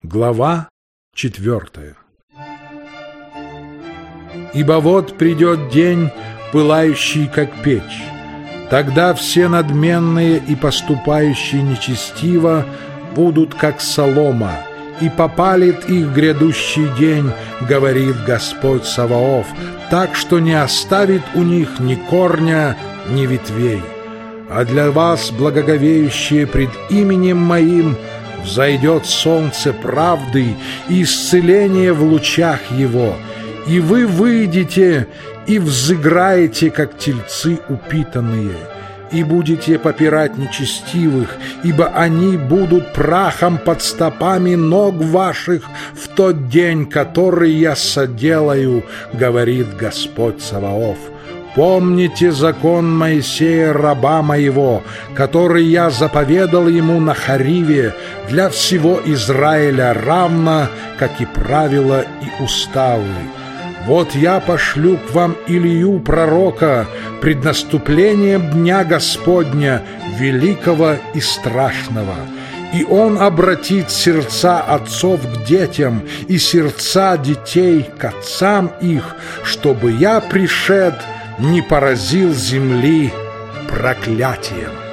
Глава 4. Ибо вот придет день, пылающий, как печь. Тогда все надменные и поступающие нечестиво будут, как солома, и попалит их грядущий день, говорит Господь Саваоф, так что не оставит у них ни корня, ни ветвей. А для вас, благоговеющие пред именем Моим, взойдет солнце правды и исцеление в лучах его, и вы выйдете и взыграете, как тельцы упитанные, и будете попирать нечестивых, ибо они будут прахом под стопами ног ваших в тот день, который я соделаю, говорит Господь Саваоф. Помните закон Моисея, раба моего, который я заповедал ему на Хариве для всего Израиля, равно, как и правила и уставы. Вот я пошлю к вам Илию пророка пред наступлением дня Господня, великого и страшного. И он обратит сердца отцов к детям и сердца детей к отцам их, чтобы я, пришед, не поразил земли проклятием.